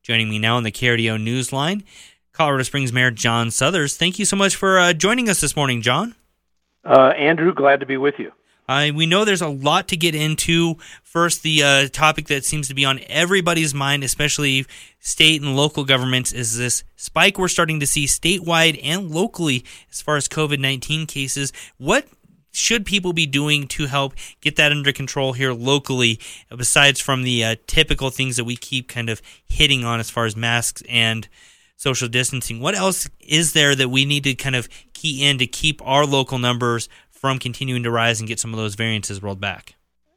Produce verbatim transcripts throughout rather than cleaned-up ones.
Joining me now on the K R D O Newsline, Colorado Springs Mayor John Suthers. Thank you so much for uh, joining us this morning, John. Uh, Andrew, glad to be with you. Uh, we know there's a lot to get into. First, the uh, topic that seems to be on everybody's mind, especially state and local governments, is this spike we're starting to see statewide and locally as far as COVID nineteen cases. What should people be doing to help get that under control here locally, besides from the uh, typical things that we keep kind of hitting on as far as masks and social distancing? What else is there that we need to kind of key in to keep our local numbers from continuing to rise and get some of those variances rolled back?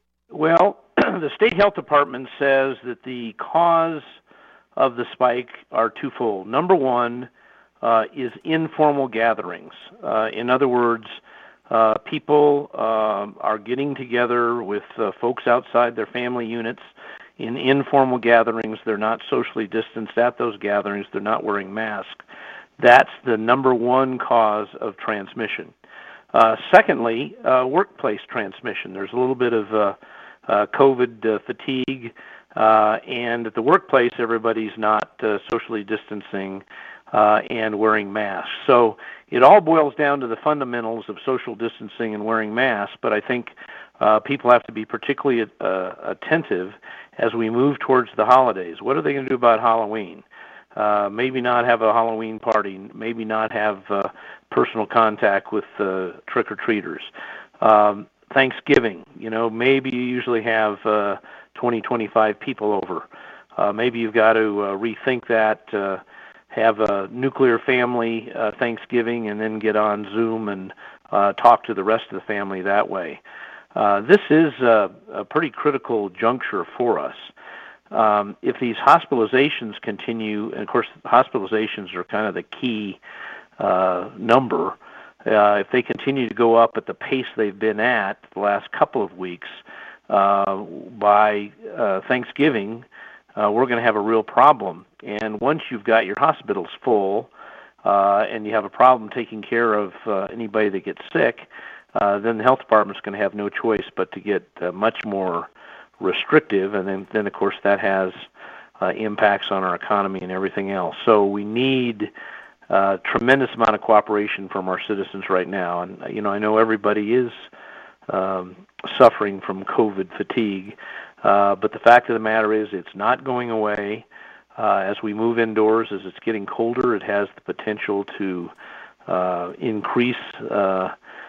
Well, the state health department says that the cause of the spike are twofold. Number one uh, is informal gatherings. Uh, in other words, uh, people uh, are getting together with uh, folks outside their family units in informal gatherings. They're not socially distanced at those gatherings. They're not wearing masks. That's the number one cause of transmission. Uh, secondly, uh, workplace transmission. There's a little bit of uh, uh, COVID uh, fatigue, uh, and at the workplace, everybody's not uh, socially distancing uh, and wearing masks. So it all boils down to the fundamentals of social distancing and wearing masks, but I think uh, people have to be particularly uh, attentive as we move towards the holidays. What are they going to do about Halloween? Uh, maybe not have a Halloween party, maybe not have uh, personal contact with uh, trick-or-treaters. Um, Thanksgiving, you know, maybe you usually have uh, twenty, twenty-five people over. Uh, maybe you've got to uh, rethink that, uh, have a nuclear family uh, Thanksgiving, and then get on Zoom and uh, talk to the rest of the family that way. Uh, this is a, a pretty critical juncture for us. Um, if these hospitalizations continue, and of course hospitalizations are kind of the key uh, number, uh, if they continue to go up at the pace they've been at the last couple of weeks, uh, by uh, Thanksgiving, uh, we're going to have a real problem. And once you've got your hospitals full, uh, and you have a problem taking care of uh, anybody that gets sick, uh, then the health department's going to have no choice but to get uh, much more restrictive, and then, then of course that has uh, impacts on our economy and everything else. So we need a uh, tremendous amount of cooperation from our citizens right now. And you know, I know everybody is um, suffering from COVID fatigue, uh, but the fact of the matter is it's not going away. Uh, as we move indoors, as it's getting colder, it has the potential to uh, increase uh,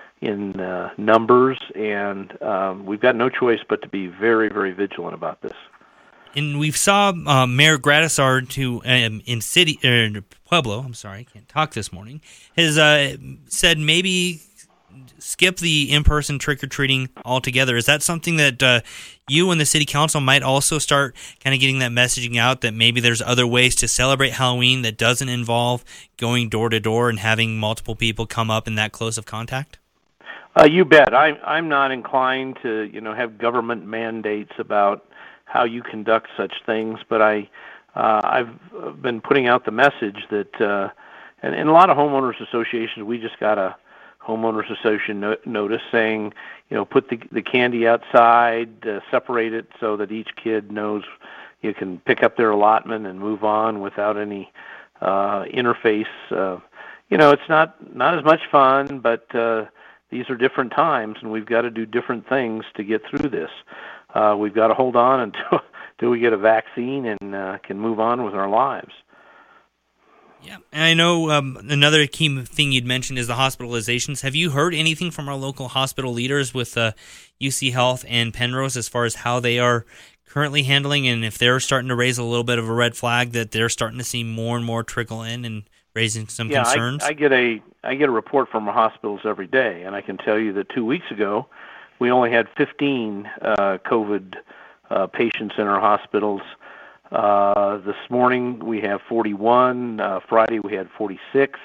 in uh, numbers, and um, we've got no choice but to be very, very vigilant about this. And we saw uh, Mayor Gradisar to um, in city uh, Pueblo. I'm sorry, I can't talk this morning. Has uh, said maybe skip the in-person trick-or-treating altogether. Is that something that uh, you and the city council might also start kind of getting that messaging out, that maybe there's other ways to celebrate Halloween that doesn't involve going door to door and having multiple people come up in that close of contact? Uh, you bet. I'm I'm not inclined to you know have government mandates about how you conduct such things, but I uh, I've been putting out the message that uh, and in a lot of homeowners associations, we just got a homeowners association no- notice saying you know put the the candy outside, uh, separate it so that each kid knows you can pick up their allotment and move on without any uh, interface. Uh, you know it's not not as much fun, but uh, these are different times, and we've got to do different things to get through this. Uh, we've got to hold on until, until we get a vaccine and uh, can move on with our lives. Yeah, and I know um, another key thing you'd mentioned is the hospitalizations. Have you heard anything from our local hospital leaders with uh, U C Health and Penrose as far as how they are currently handling, and if they're starting to raise a little bit of a red flag that they're starting to see more and more trickle in and raising some yeah, concerns? I, I get a I get a report from our hospitals every day, and I can tell you that two weeks ago we only had fifteen uh, COVID uh, patients in our hospitals. Uh, this morning we have forty-one. Uh, Friday we had forty-six,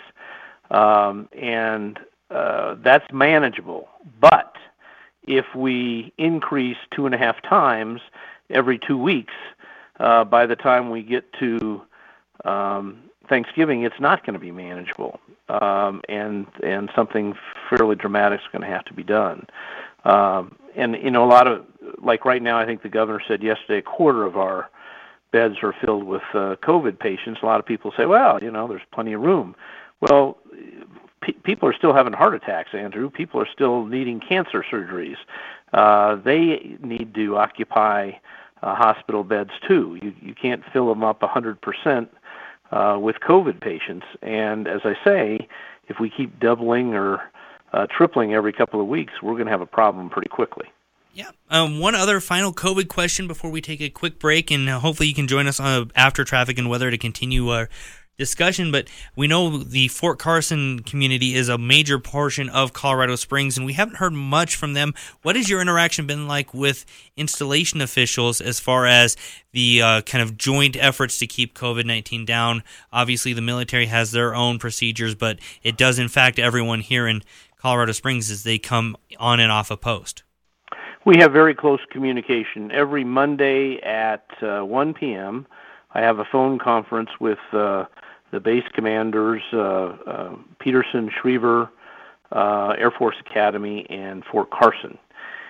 um, and uh, that's manageable. But if we increase two and a half times every two weeks, uh, by the time we get to um, Thanksgiving, it's not going to be manageable, um, and and something fairly dramatic is going to have to be done. Um, and you know, a lot of like right now, I think the governor said yesterday, a quarter of our beds are filled with uh, COVID patients, a lot of people say, well, you know, there's plenty of room. Well, pe- people are still having heart attacks, Andrew. People are still needing cancer surgeries. Uh, they need to occupy uh, hospital beds too. You, you can't fill them up one hundred percent uh, with COVID patients. And as I say, if we keep doubling or uh, tripling every couple of weeks, we're going to have a problem pretty quickly. Yeah. Um, one other final COVID question before we take a quick break, and hopefully you can join us on after traffic and weather to continue our discussion. But we know the Fort Carson community is a major portion of Colorado Springs, and we haven't heard much from them. What has your interaction been like with installation officials as far as the uh, kind of joint efforts to keep COVID nineteen down? Obviously, the military has their own procedures, but it does impact everyone here in Colorado Springs as they come on and off a post. We have very close communication. Every Monday at uh, one p.m., I have a phone conference with uh, the base commanders, uh, uh, Peterson, Schriever, uh, Air Force Academy, and Fort Carson.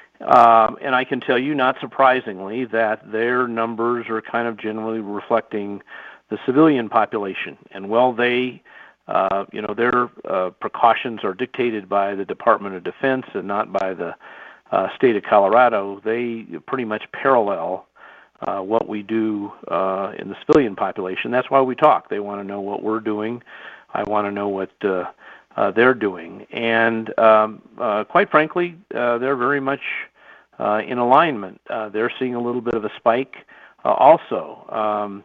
Um, and I can tell you, not surprisingly, that their numbers are kind of generally reflecting the civilian population. And while they, uh, you know, their uh, precautions are dictated by the Department of Defense and not by the Uh, state of Colorado, they pretty much parallel uh, what we do uh, in the civilian population. That's why we talk. They want to know what we're doing. I want to know what uh, uh, they're doing. And um, uh, quite frankly, uh, they're very much uh, in alignment. Uh, they're seeing a little bit of a spike uh, also. Um,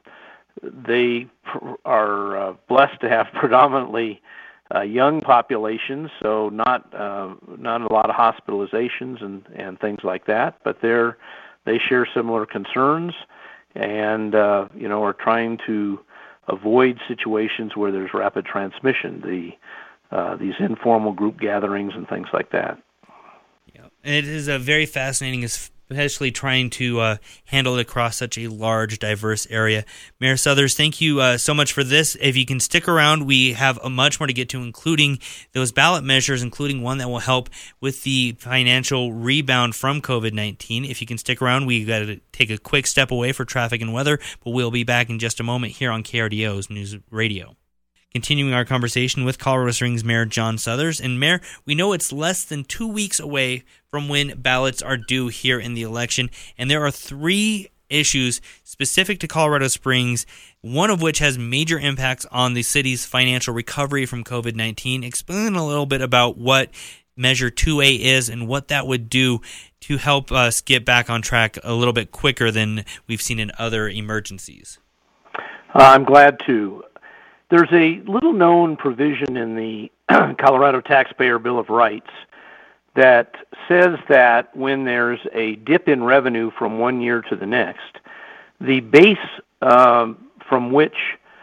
they pr- are uh, blessed to have predominantly Uh, young populations, so not uh, not a lot of hospitalizations and, and things like that. But they're they share similar concerns, and uh, you know are trying to avoid situations where there's rapid transmission. The uh, these informal group gatherings and things like that. Yeah, it is a very fascinating, especially trying to uh, handle it across such a large, diverse area. Mayor Suthers, thank you uh, so much for this. If you can stick around, we have a much more to get to, including those ballot measures, including one that will help with the financial rebound from COVID nineteen. If you can stick around, we've got to take a quick step away for traffic and weather, but we'll be back in just a moment here on K R D O's News Radio. Continuing our conversation with Colorado Springs Mayor John Suthers. And Mayor, we know it's less than two weeks away from when ballots are due here in the election, and there are three issues specific to Colorado Springs, one of which has major impacts on the city's financial recovery from COVID nineteen. Explain a little bit about what Measure two A is and what that would do to help us get back on track a little bit quicker than we've seen in other emergencies. Uh, I'm glad to. There's a little-known provision in the Colorado Taxpayer Bill of Rights that says that when there's a dip in revenue from one year to the next, the base um, from which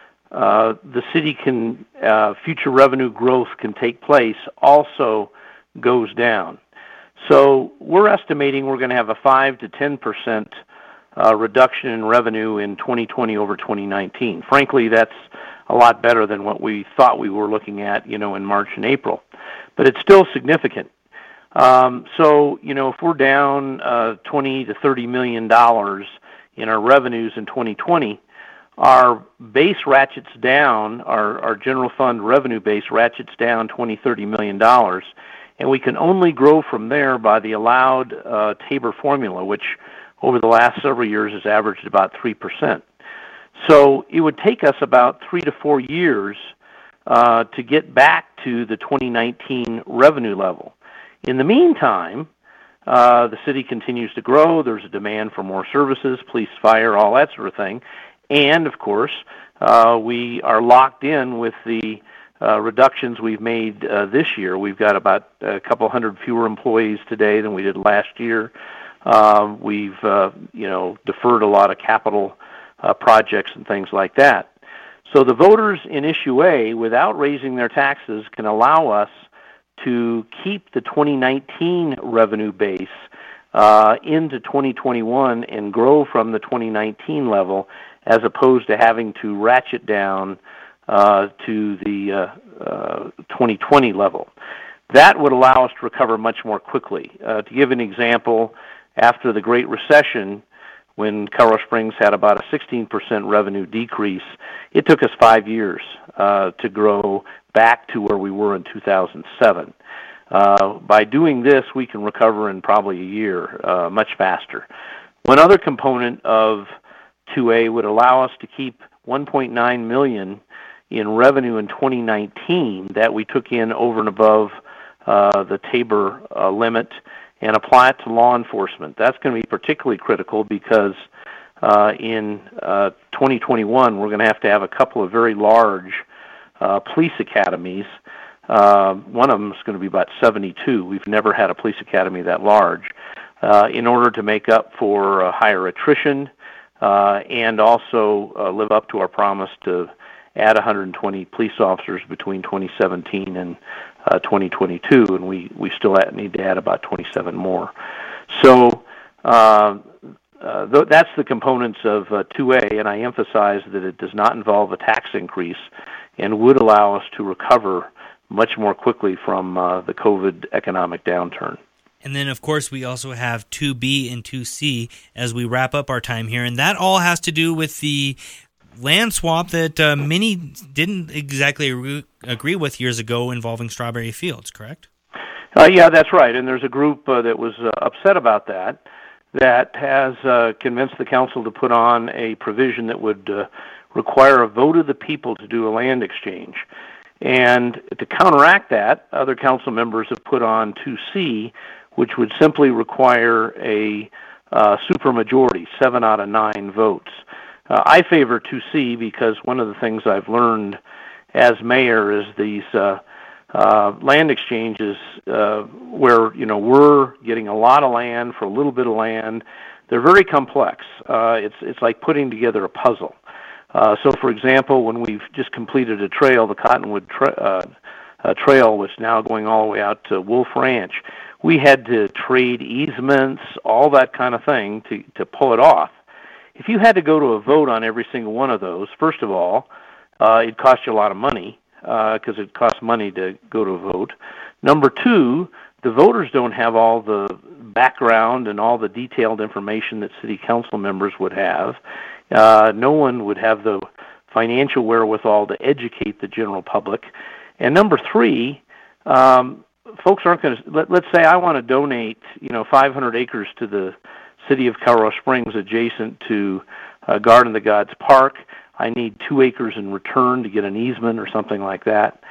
uh, the city can, uh, future revenue growth can take place also goes down. So we're estimating we're going to have a five to ten percent uh, reduction in revenue in twenty twenty over twenty nineteen. Frankly, that's a lot better than what we thought we were looking at, you know, in March and April. But it's still significant. Um, so, you know, if we're down uh, twenty to thirty million dollars in our revenues in twenty twenty, our base ratchets down, our, our general fund revenue base ratchets down twenty, thirty million dollars, and we can only grow from there by the allowed uh, Tabor formula, which over the last several years has averaged about three percent. So it would take us about three to four years uh, to get back to the twenty nineteen revenue level. In the meantime, uh, the city continues to grow. There's a demand for more services, police, fire, all that sort of thing. And, of course, uh, we are locked in with the uh, reductions we've made uh, this year. We've got about a couple hundred fewer employees today than we did last year. Uh, we've, uh, you know, deferred a lot of capital Uh, projects and things like that. So the voters in Issue A, without raising their taxes, can allow us to keep the twenty nineteen revenue base uh, into twenty twenty-one and grow from the twenty nineteen level, as opposed to having to ratchet down uh, to the uh, uh, twenty twenty level. That would allow us to recover much more quickly. Uh, to give an example, after the Great Recession, when Colorado Springs had about a sixteen percent revenue decrease. It took us five years uh, to grow back to where we were in two thousand seven. Uh, by doing this, we can recover in probably a year, uh, much faster. One other component of two A would allow us to keep one point nine million dollars in revenue in twenty nineteen that we took in over and above uh, the Tabor uh, limit and apply it to law enforcement. That's going to be particularly critical because uh, in uh, twenty twenty-one we're going to have to have a couple of very large uh, police academies. Uh, one of them is going to be about seventy-two. We've never had a police academy that large. Uh, in order to make up for uh, higher attrition uh, and also uh, live up to our promise to add one hundred twenty police officers between twenty seventeen and uh, twenty twenty-two, and we, we still need to add about twenty-seven more. So uh, uh, th- that's the components of uh, two A, and I emphasize that it does not involve a tax increase and would allow us to recover much more quickly from uh, the COVID economic downturn. And then, of course, we also have two B and two C as we wrap up our time here. And that all has to do with the land swap that uh, many didn't exactly re- agree with years ago involving Strawberry Fields, correct? Uh, yeah, that's right. And there's a group uh, that was uh, upset about that, that has uh, convinced the council to put on a provision that would uh, require a vote of the people to do a land exchange. And to counteract that, other council members have put on two C, which would simply require a uh, supermajority, seven out of nine votes. Uh, I favor two C because one of the things I've learned as mayor is these uh, uh, land exchanges uh, where, you know, we're getting a lot of land for a little bit of land. They're very complex. Uh, it's it's like putting together a puzzle. Uh, so, for example, when we've just completed a trail, the Cottonwood tra- uh, uh, Trail, which is now going all the way out to Wolf Ranch, we had to trade easements, all that kind of thing to, to pull it off. If you had to go to a vote on every single one of those, first of all, uh, it cost you a lot of money because uh, it costs money to go to a vote. Number two, the voters don't have all the background and all the detailed information that city council members would have. Uh, no one would have the financial wherewithal to educate the general public. And number three, um, folks aren't going to, let, let's say I want to donate, you know, five hundred acres to the city of Colorado Springs adjacent to uh, Garden of the Gods Park. I need two acres in return to get an easement or something like that.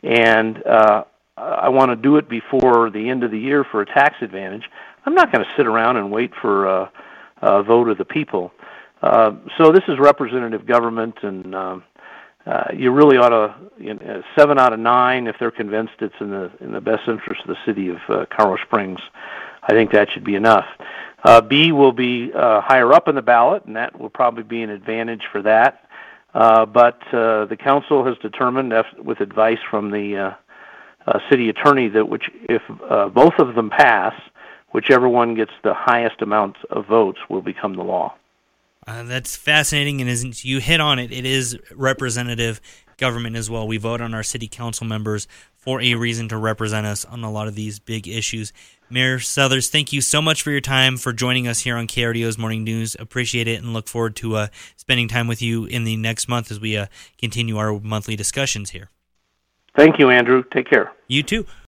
And uh, I want to do it before the end of the year for a tax advantage. I'm not going to sit around and wait for a, a vote of the people. Uh, so this is representative government, and um, uh, you really ought to, you know, seven out of nine, if they're convinced it's in the in the best interest of the city of uh, Colorado Springs, I think that should be enough. Uh, B will be uh, higher up in the ballot, and that will probably be an advantage for that. Uh, but uh, the council has determined, with advice from the uh, uh, city attorney, that which if uh, both of them pass, whichever one gets the highest amount of votes will become the law. Uh, that's fascinating, and as you hit on it, it is representative government as well. We vote on our city council members for a reason to represent us on a lot of these big issues. Mayor Suthers, thank you so much for your time, for joining us here on K R D O's Morning News. Appreciate it, and look forward to uh, spending time with you in the next month as we uh, continue our monthly discussions here. Thank you, Andrew. Take care. You too.